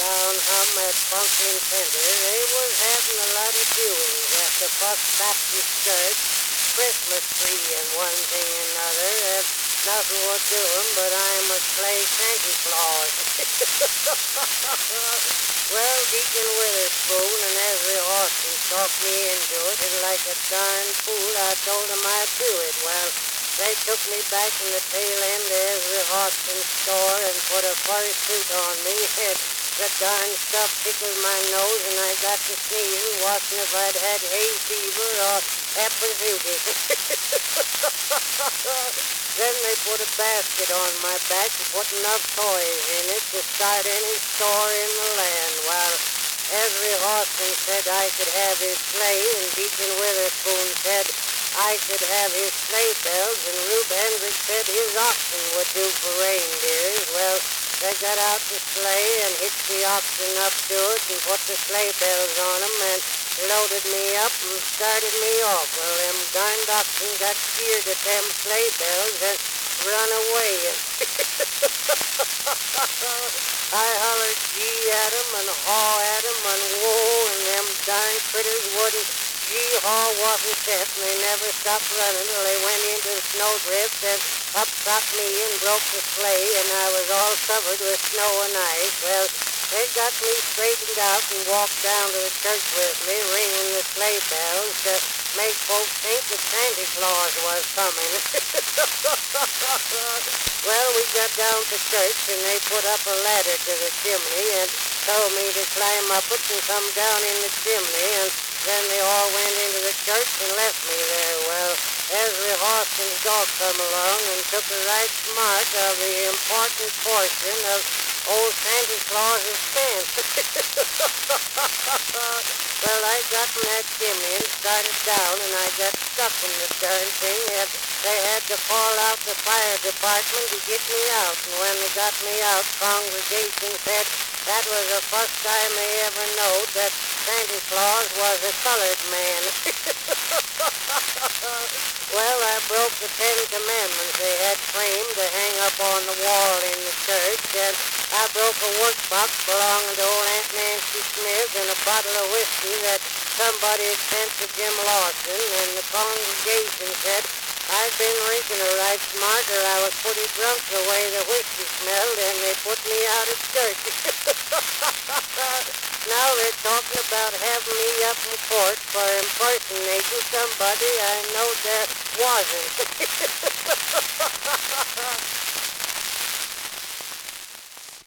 down hum at Franklin Center, they was having a lot of doings at the First Baptist Church, Christmas tree and one thing and another, and nothing was doing but I must play Santa Claus. Well, Deacon Witherspoon and Ezra Austin talked me into it, and like a darn fool I told them I'd do it. Well, they took me back in the tail end of Ezra Austin's store and put a fur suit on me. The darn stuff tickled my nose and I got to sneezing, watching if I'd had hay fever or epizootic. Then they put a basket on my back and put enough toys in it to start any store in the land. While Ezra Austin said I could have his sleigh, and Deacon Witherspoon said I could have his sleigh bells, and Rube Hendricks said his oxen would do for reindeers. Well, they got out the sleigh and hitched the oxen up to it and put the sleigh bells on them and loaded me up and started me off. Well, them darned oxen got scared at them sleigh bells and run away. I hollered gee at 'em and haw at 'em and whoa, and them darn critters wouldn't gee-haw wasn't set, and they never stopped running till they went into the snowdrift and upshot me and broke the sleigh, and I was all covered with snow and ice. Well, they got me straightened out and walked down to the church with me, ringing the sleigh bells to make folks think that Santa Claus was coming. Well, we got down to church, and they put up a ladder to the chimney and told me to climb up it and come down in the chimney, and then they all went into the church and left me there. Well, Ezra Austin's dog come along and took a right smart of the important portion of old Santa Claus's pants. Well, I got in that chimney and started down, and I got stuck in the darn thing. They had to call out the fire department to get me out, and when they got me out, congregation said that was the first time they ever knowed that Santa Claus was a colored man. Well, I broke the 10 Commandments they had framed to hang up on the wall in the church, and I broke a workbox belonging to old Aunt Nancy Smith and a bottle of whiskey that somebody had sent to Jim Lawson, and the congregation said I'd been drinking a right smart, or I was pretty drunk the way the whiskey smelled, and they put me out of church. Now they're talking about having me up in court for impersonating somebody I know there wasn't.